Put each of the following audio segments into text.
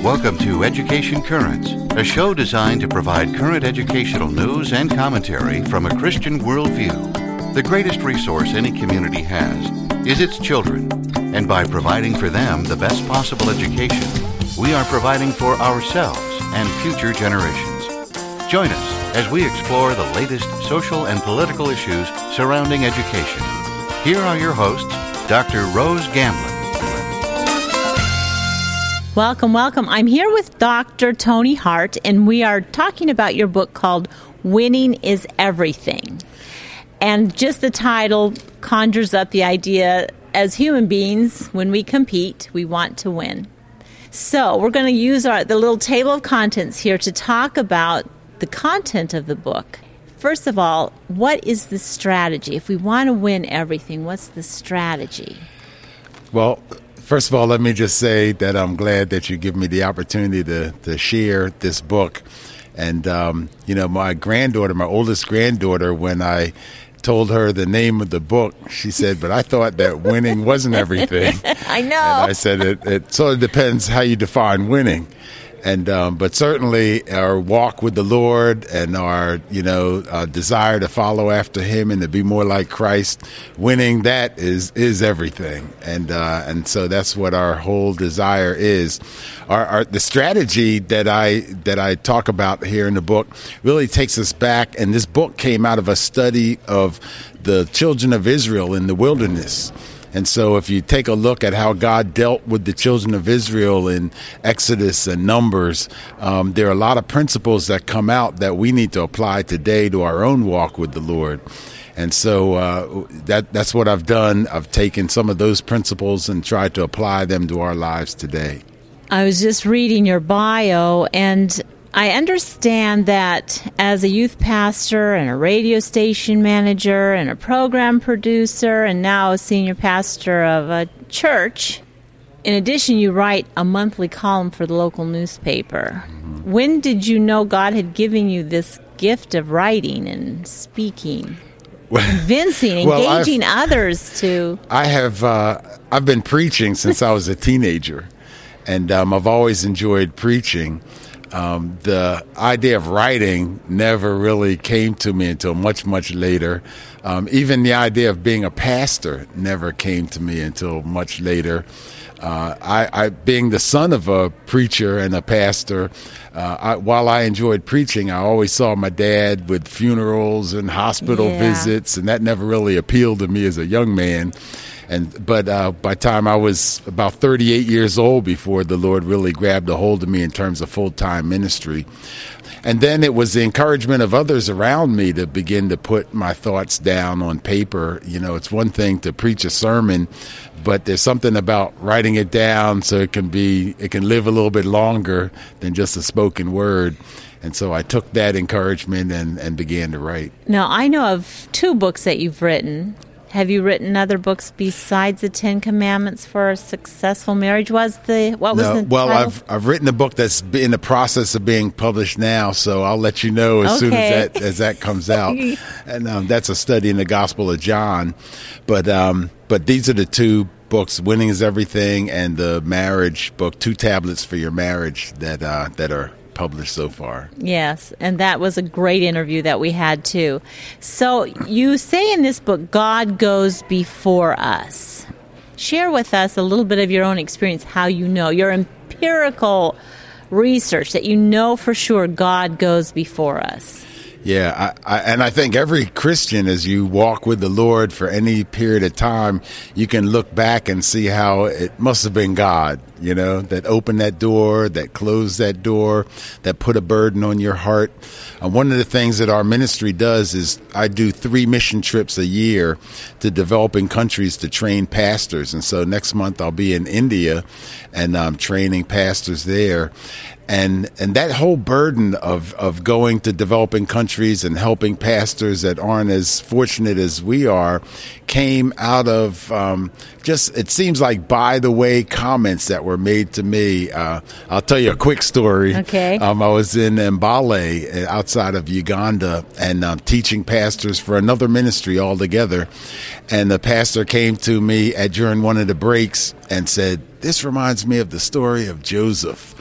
Welcome to Education Currents, a show designed to provide current educational news and commentary from a Christian worldview. The greatest resource any community has is its children, and by providing for them the best possible education, we are providing for ourselves and future generations. Join us as we explore the latest social and political issues surrounding education. Here are your hosts, Dr. Rose Gamblin. Welcome. I'm here with Dr. Tony Hart, and we are talking about your book called Winning is Everything. And just the title conjures up the idea, as human beings, when we compete, we want to win. So we're going to use the little table of contents here to talk about the content of the book. First of all, what is the strategy? If we want to win everything, what's the strategy? Well, first of all, let me just say that I'm glad that you give me the opportunity to share this book. And, my oldest granddaughter, when I told her the name of the book, she said, but I thought that winning wasn't everything. I know. And I said, it sort of depends how you define winning. And but certainly our walk with the Lord and our desire to follow after Him and to be more like Christ, winning that is everything. And so that's what our whole desire is. The strategy that I talk about here in the book really takes us back. And this book came out of a study of the children of Israel in the wilderness. And so if you take a look at how God dealt with the children of Israel in Exodus and Numbers, there are a lot of principles that come out that we need to apply today to our own walk with the Lord. And so that's what I've done. I've taken some of those principles and tried to apply them to our lives today. I was just reading your bio, and I understand that as a youth pastor and a radio station manager and a program producer and now a senior pastor of a church, in addition, you write a monthly column for the local newspaper. Mm-hmm. When did you know God had given you this gift of writing and speaking, convincing, engaging others to... I've been preaching since I was a teenager, and I've always enjoyed preaching. The idea of writing never really came to me until much, much later. Even the idea of being a pastor never came to me until much later. I being the son of a preacher and a pastor, while I enjoyed preaching, I always saw my dad with funerals and hospital visits, and that never really appealed to me as a young man. But by the time I was about 38 years old before the Lord really grabbed a hold of me in terms of full-time ministry. And then it was the encouragement of others around me to begin to put my thoughts down on paper. It's one thing to preach a sermon, but there's something about writing it down so it can live a little bit longer than just a spoken word. And so I took that encouragement and began to write. Now, I know of 2 books that you've written. Have you written other books besides the 10 Commandments for a Successful Marriage? Well, I've written a book that's in the process of being published now, so I'll let you know as soon as that comes out. And that's a study in the Gospel of John. But these are the 2 books, Winning is Everything and the marriage book, 2 Tablets for Your Marriage, that are published so far. Yes, and that was a great interview that we had too. So you say in this book, God goes before us. Share with us a little bit of your own experience, how you know, your empirical research, that you know for sure God goes before us. Yeah, I think every Christian, as you walk with the Lord for any period of time, you can look back and see how it must have been God, that opened that door, that closed that door, that put a burden on your heart. One of the things that our ministry does is I do 3 mission trips a year to developing countries to train pastors. And so next month I'll be in India and I'm training pastors there. And that whole burden of going to developing countries and helping pastors that aren't as fortunate as we are came out of it seems like by the way comments that were made to me. I'll tell you a quick story. Okay. I was in Mbale outside of Uganda and teaching pastors for another ministry altogether. And the pastor came to me during one of the breaks and said, "This reminds me of the story of Joseph."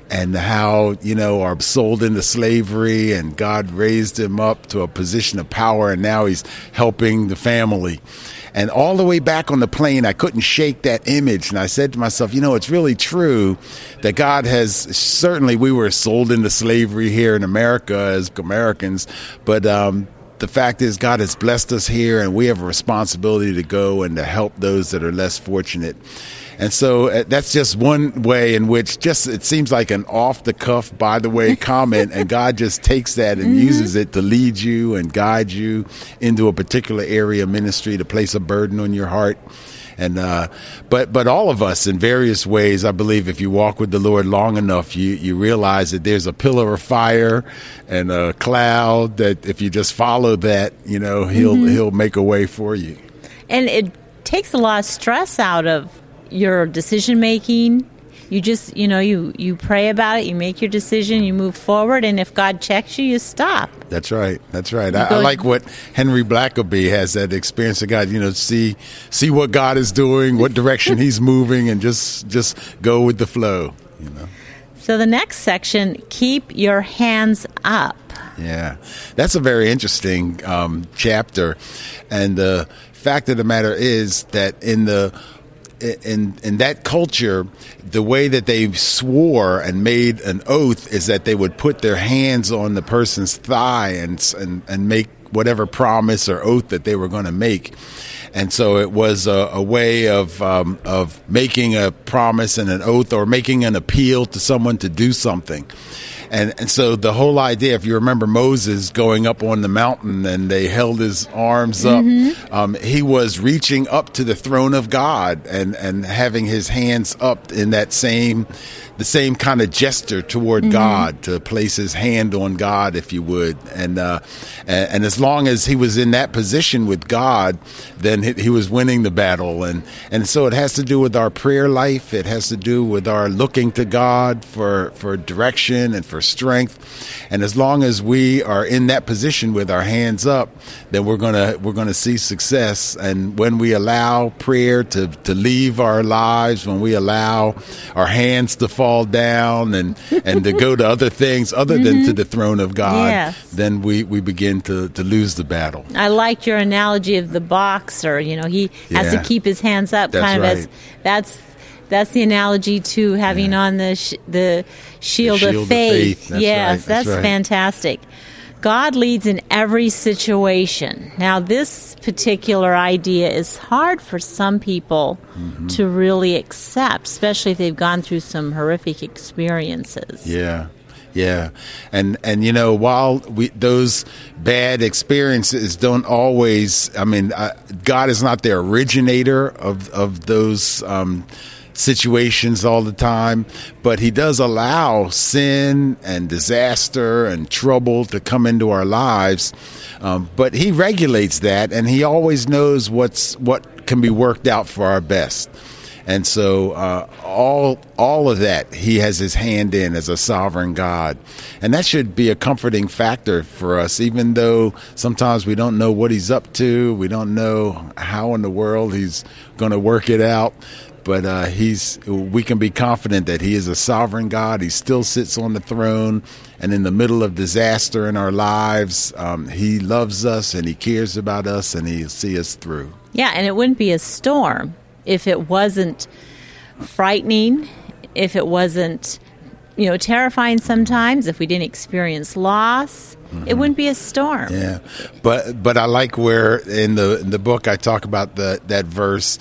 and how, are sold into slavery, and God raised him up to a position of power, and now he's helping the family. And all the way back on the plane, I couldn't shake that image. And I said to myself, it's really true that God has, certainly we were sold into slavery here in America as Americans, but the fact is God has blessed us here, and we have a responsibility to go and to help those that are less fortunate. And so that's just one way in which it seems like an off-the-cuff, by-the-way comment, and God just takes that and uses it to lead you and guide you into a particular area of ministry, to place a burden on your heart. And but all of us in various ways, I believe, if you walk with the Lord long enough, you realize that there's a pillar of fire and a cloud that if you just follow that, he'll make a way for you. And it takes a lot of stress out of your decision making. You just, you pray about it, you make your decision, you move forward, and if God checks you, you stop. That's right. I like what Henry Blackaby has, that experience of God, see what God is doing, what direction he's moving, and just go with the flow, So the next section, keep your hands up. Yeah, that's a very interesting chapter. And the fact of the matter is that in that culture, the way that they swore and made an oath is that they would put their hands on the person's thigh and make whatever promise or oath that they were going to make. And so it was a way of making a promise and an oath, or making an appeal to someone to do something. And so the whole idea, if you remember Moses going up on the mountain and they held his arms up, he was reaching up to the throne of God and having his hands up in the same kind of gesture toward God, to place his hand on God, if you would. And as long as he was in that position with God, then he was winning the battle. And so it has to do with our prayer life. It has to do with our looking to God for direction and for strength. And as long as we are in that position with our hands up, then we're gonna see success. And when we allow prayer to leave our lives, when we allow our hands to fall down and to go to other things other than to the throne of God, then we begin to lose the battle. I liked your analogy of the boxer. He has to keep his hands up. That's right. That's the analogy to having on the shield of faith. That's that's right. Fantastic. God leads in every situation. Now, this particular idea is hard for some people to really accept, especially if they've gone through some horrific experiences. Yeah. And while those bad experiences don't always, God is not the originator of those situations all the time, but he does allow sin and disaster and trouble to come into our lives. But he regulates that, and he always knows what can be worked out for our best. And so all of that, he has his hand in as a sovereign God. And that should be a comforting factor for us, even though sometimes we don't know what he's up to. We don't know how in the world he's going to work it out. But we can be confident that he is a sovereign God. He still sits on the throne. And in the middle of disaster in our lives, he loves us and he cares about us and he'll see us through. Yeah, and it wouldn't be a storm if it wasn't frightening, if it wasn't, terrifying sometimes, if we didn't experience loss. It wouldn't be a storm. Yeah, but I like where in the book I talk about that verse.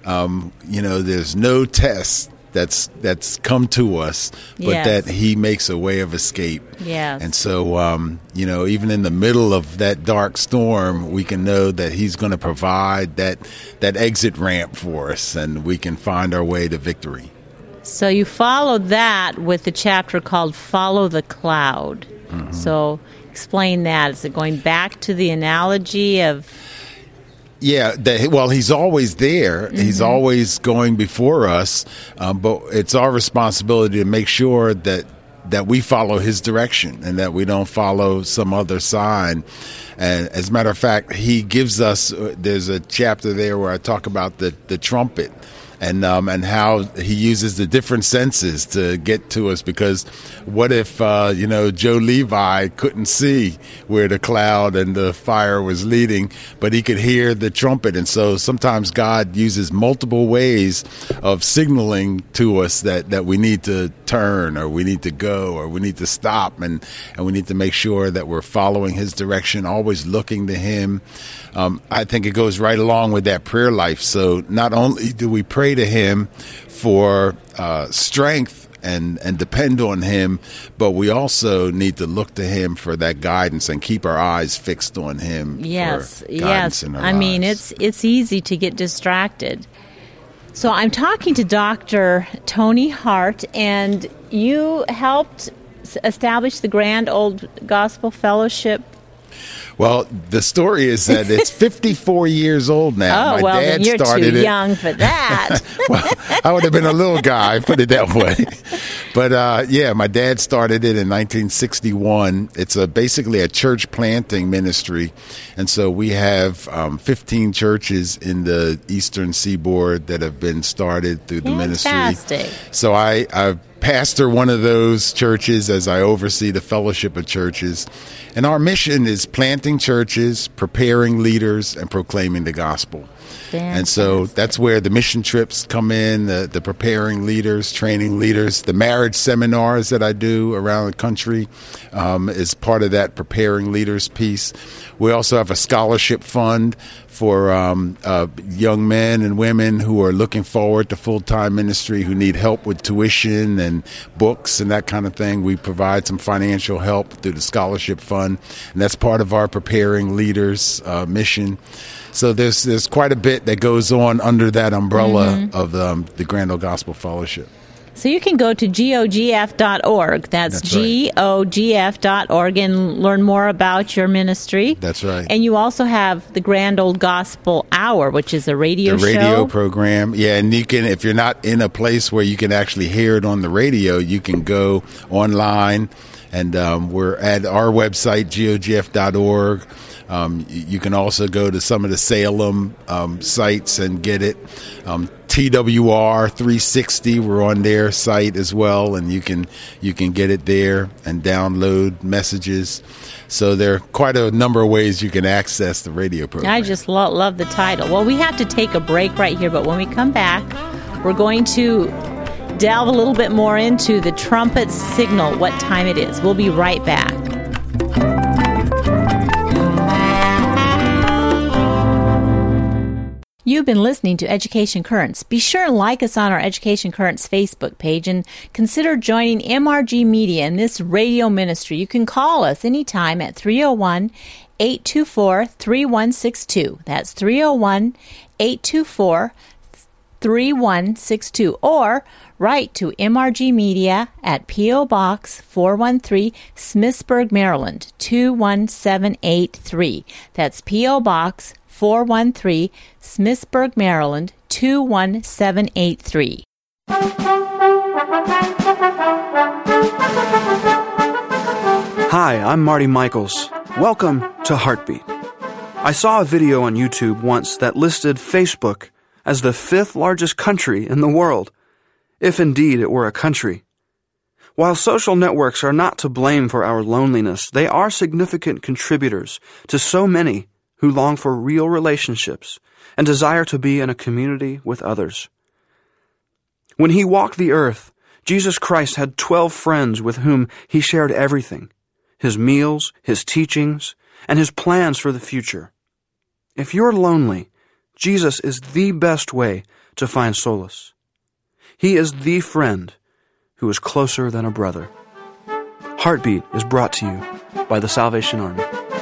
There's no test that's come to us, but that he makes a way of escape. Yes. And so, even in the middle of that dark storm, we can know that he's going to provide that exit ramp for us, and we can find our way to victory. So you followed that with the chapter called Follow the Cloud. So explain that. Is it going back to the analogy of... Yeah, he's always there. He's always going before us, but it's our responsibility to make sure that we follow his direction and that we don't follow some other sign. And as a matter of fact, he gives us, there's a chapter there where I talk about the trumpet. and how he uses the different senses to get to us. Because what if Joe Levi couldn't see where the cloud and the fire was leading, but he could hear the trumpet? And so sometimes God uses multiple ways of signaling to us that we need to turn, or we need to go, or we need to stop, and we need to make sure that we're following his direction, always looking to him. I think it goes right along with that prayer life. So not only do we pray to him for strength and depend on him, but we also need to look to him for that guidance and keep our eyes fixed on him. Yes, for guidance in our lives. mean, it's easy to get distracted. So I'm talking to Dr. Tony Hart, and you helped establish the Grand Old Gospel Fellowship. Well, the story is that it's 54 years old now. Oh, My dad then you're started too it. young for that. Well, I would have been a little guy, put it that way. But my dad started it in 1961. It's basically a church planting ministry. And so we have 15 churches in the Eastern Seaboard that have been started through the ministry. Fantastic. So I pastor one of those churches as I oversee the fellowship of churches. And our mission is planting churches, preparing leaders, and proclaiming the gospel. Fantastic. And so that's where the mission trips come in, the preparing leaders, training leaders. The marriage seminars that I do around the country is part of that preparing leaders piece. We also have a scholarship fund for young men and women who are looking forward to full-time ministry, who need help with tuition and books and that kind of thing. We provide some financial help through the scholarship fund, and that's part of our preparing leaders mission. So there's quite a bit that goes on under that umbrella of the Grand Old Gospel Fellowship. So you can go to gogf.org. That's right. gogf.org and learn more about your ministry. That's right. And you also have the Grand Old Gospel Hour, which is a radio show. The radio program. Yeah, and you can, if you're not in a place where you can actually hear it on the radio, you can go online, and we're at our website, gogf.org. You can also go to some of the Salem sites and get it. TWR 360, we're on their site as well, and you can get it there and download messages. So there are quite a number of ways you can access the radio program. I just love the title. Well, we have to take a break right here, but when we come back, we're going to delve a little bit more into the trumpet signal, what time it is. We'll be right back. You've been listening to Education Currents. Be sure and like us on our Education Currents Facebook page and consider joining MRG Media in this radio ministry. You can call us anytime at 301-824-3162. That's 301-824-3162. Or write to MRG Media at P.O. Box 413, Smithsburg, Maryland, 21783. That's P.O. Box 413, Smithsburg, Maryland, 21783. Hi, I'm Marty Michaels. Welcome to Heartbeat. I saw a video on YouTube once that listed Facebook as the 5th largest country in the world, if indeed it were a country. While social networks are not to blame for our loneliness, they are significant contributors to so many who long for real relationships and desire to be in a community with others. When he walked the earth, Jesus Christ had 12 friends with whom he shared everything, his meals, his teachings, and his plans for the future. If you're lonely, Jesus is the best way to find solace. He is the friend who is closer than a brother. Heartbeat is brought to you by the Salvation Army.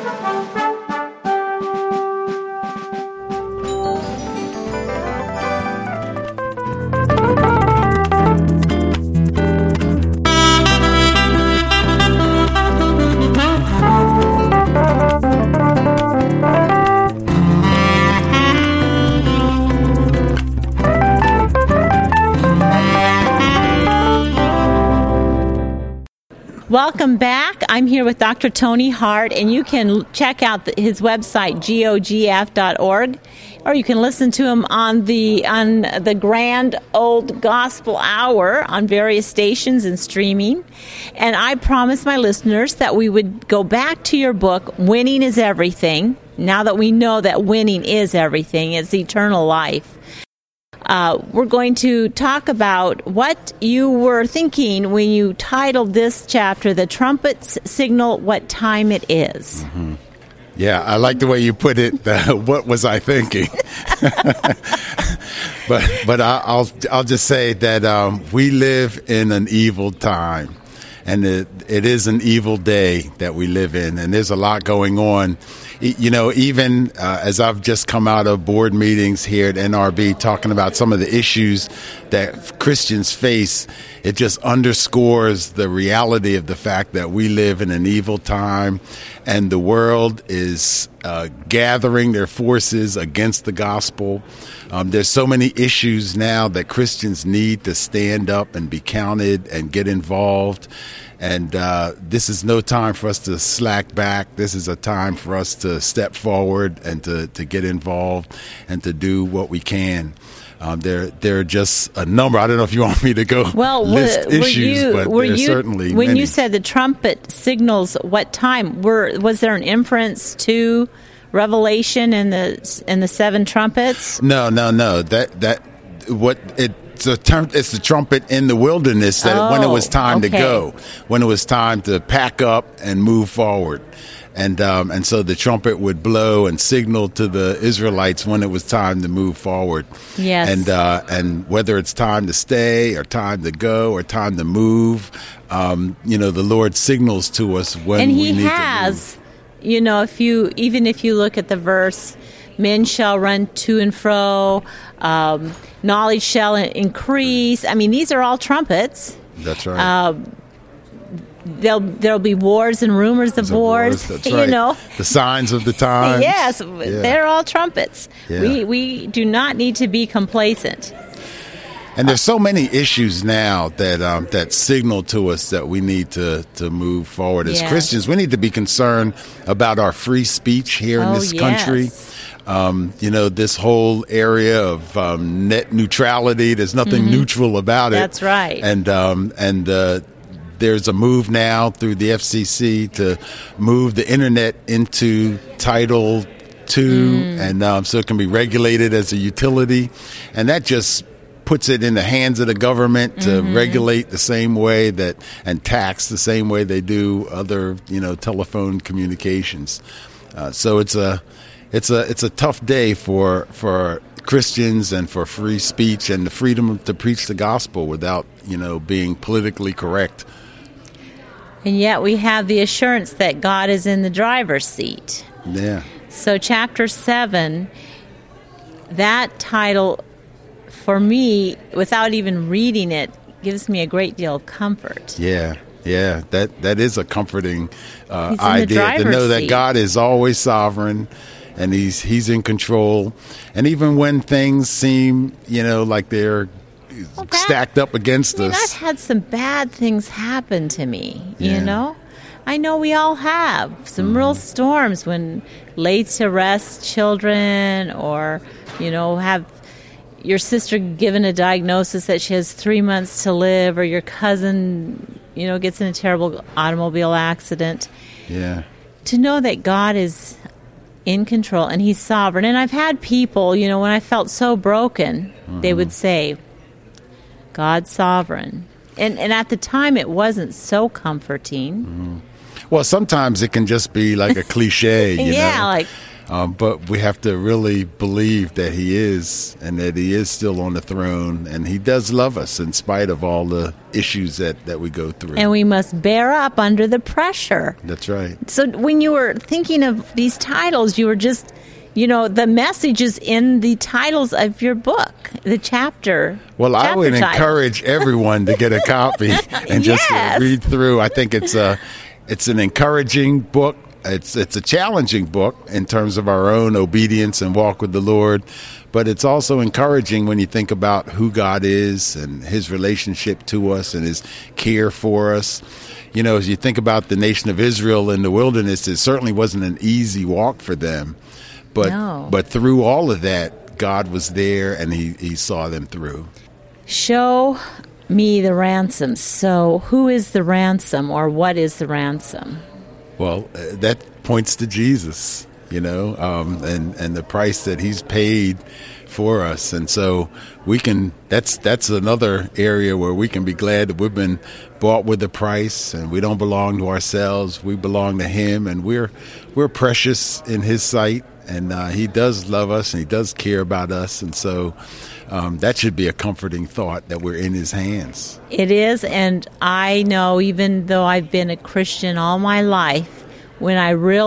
Welcome back. I'm here with Dr. Tony Hart, and you can check out his website, gogf.org. or you can listen to them on the Grand Old Gospel Hour on various stations and streaming. And I promised my listeners that we would go back to your book, Winning is Everything. Now that we know that winning is everything, it's eternal life. We're going to talk about what you were thinking when you titled this chapter, The Trumpets Signal What Time It Is. Mm-hmm. Yeah, I like the way you put it. What was I thinking? but I'll just say that we live in an evil time, and it is an evil day that we live in, and there's a lot going on. You know, even as I've just come out of board meetings here at NRB talking about some of the issues that Christians face, it just underscores the reality of the fact that we live in an evil time, and the world is gathering their forces against the gospel. There's so many issues now that Christians need to stand up and be counted and get involved. And this is no time for us to slack back. This is a time for us to step forward and to get involved and to do what we can. There are just a number. I don't know if you want me to go list issues, but there are certainly when many. You said the trumpet signals what time, was there an inference to Revelation and the seven trumpets? No. It's the trumpet in the wilderness that when it was time to go, when it was time to pack up and move forward. And so the trumpet would blow and signal to the Israelites when it was time to move forward. Yes. And whether it's time to stay or time to go or time to move, the Lord signals to us when we need to move. You know, if you look at the verse, men shall run to and fro, knowledge shall increase. I mean, these are all trumpets. That's right. There'll be wars and rumors of wars. That's right. You know, the signs of the times. Yes, they're all trumpets. Yeah. We do not need to be complacent. And there's so many issues now that signal to us that we need to move forward. As Christians, we need to be concerned about our free speech here in this country. This whole area of net neutrality. There's nothing neutral about it. That's right. And there's a move now through the FCC to move the internet into Title II, and so it can be regulated as a utility, and that just puts it in the hands of the government to regulate the same way and tax the same way they do other, telephone communications. So it's a tough day for Christians and for free speech and the freedom to preach the gospel without, being politically correct. And yet we have the assurance that God is in the driver's seat. Yeah. So chapter 7, that title, for me, without even reading it, gives me a great deal of comfort. Yeah, that is a comforting idea to know that God is always sovereign and he's in control. And even when things seem, like they're stacked up against us. I've had some bad things happen to me, you know? I know we all have some real storms when laid to rest children or, have your sister given a diagnosis that she has 3 months to live, or your cousin, gets in a terrible automobile accident. Yeah. To know that God is in control and he's sovereign. And I've had people, when I felt so broken, they would say, God's sovereign. And at the time, it wasn't so comforting. Well, sometimes it can just be like a cliche, you know? But we have to really believe that he is, and that he is still on the throne, and he does love us in spite of all the issues that we go through. And we must bear up under the pressure. That's right. So when you were thinking of these titles, you were just, the message is in the titles of your book, the chapter. Well, I would encourage everyone to get a copy and just read through. I think it's an encouraging book. It's a challenging book in terms of our own obedience and walk with the Lord, but it's also encouraging when you think about who God is and his relationship to us and his care for us. As you think about the nation of Israel in the wilderness, it certainly wasn't an easy walk for them, But through all of that, God was there, and he saw them through. Show me the ransom. So who is the ransom, or what is the ransom? Well, that points to Jesus, and the price that he's paid for us. And so that's another area where we can be glad that we've been bought with a price, and we don't belong to ourselves. We belong to him, and we're precious in his sight, and he does love us, and he does care about us. And so that should be a comforting thought, that we're in his hands. It is, and I know, even though I've been a Christian all my life, when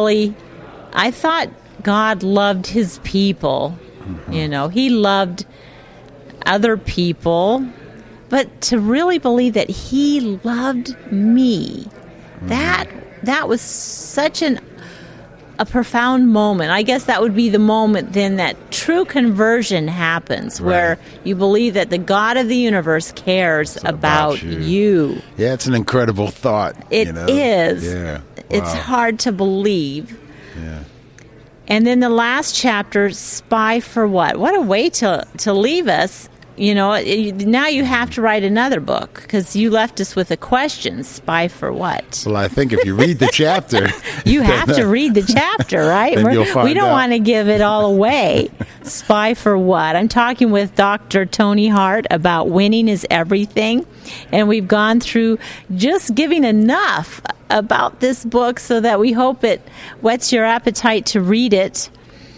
I thought God loved his people. Mm-hmm. He loved other people, but to really believe that he loved me, mm-hmm. that was such a profound moment. I guess that would be the moment then that true conversion happens, right, where you believe that the God of the universe cares about you. Yeah, it's an incredible thought. It is. Yeah. Wow. It's hard to believe. Yeah. And then the last chapter, spy for what? What a way to leave us. Now you have to write another book, because you left us with a question, spy for what? Well, I think if you read the chapter... You have to read the chapter, right? Then you'll find we don't want to give it all away. Spy for what? I'm talking with Dr. Tony Hart about Winning is Everything. And we've gone through just giving enough about this book so that we hope it whets your appetite to read it.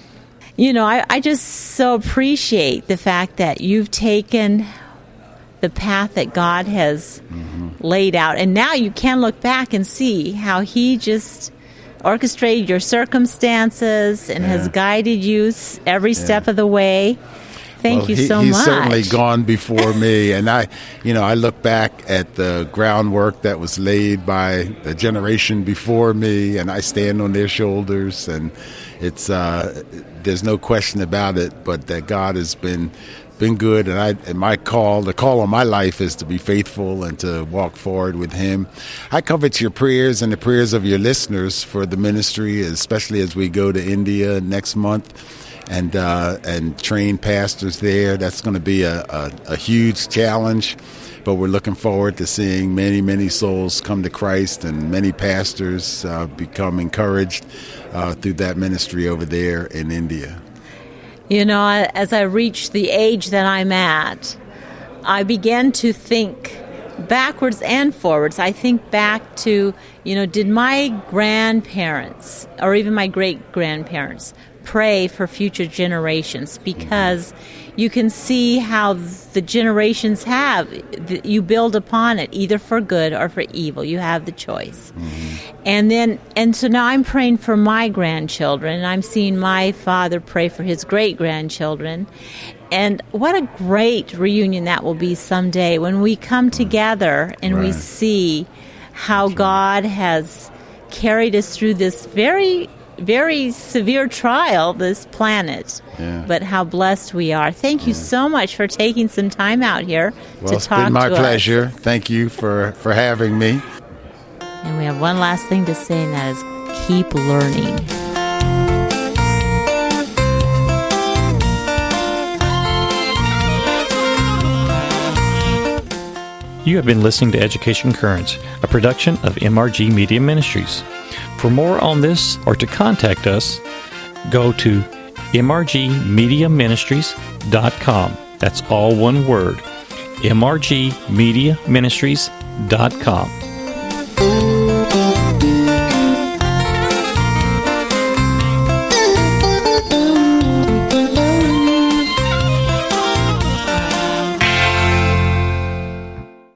I just so appreciate the fact that you've taken the path that God has mm-hmm. laid out. And now you can look back and see how he just orchestrated your circumstances and has guided you every step of the way. Thank you so much. He's certainly gone before me. And I look back at the groundwork that was laid by the generation before me, and I stand on their shoulders, and it's there's no question about it, but that God has been good, and the call on my life is to be faithful and to walk forward with him. I covet your prayers and the prayers of your listeners for the ministry, especially as we go to India next month and train pastors there. That's going to be a huge challenge, but we're looking forward to seeing many, many souls come to Christ and many pastors become encouraged through that ministry over there in India. As I reach the age that I'm at, I began to think backwards and forwards. I think back to, did my grandparents or even my great-grandparents pray for future generations? Because you can see how the generations you build upon it, either for good or for evil. You have the choice. Mm-hmm. And so now I'm praying for my grandchildren, and I'm seeing my father pray for his great-grandchildren. And what a great reunion that will be someday when we come together and we see how God has carried us through this very, very severe trial, this planet. Yeah. But how blessed we are. Thank you so much for taking some time out here to talk to us. Well, it's been my pleasure. Thank you for having me. And we have one last thing to say, and that is keep learning. You have been listening to Education Currents, a production of MRG Media Ministries. For more on this or to contact us, go to mrgmediaministries.com. That's all one word, mrgmediaministries.com.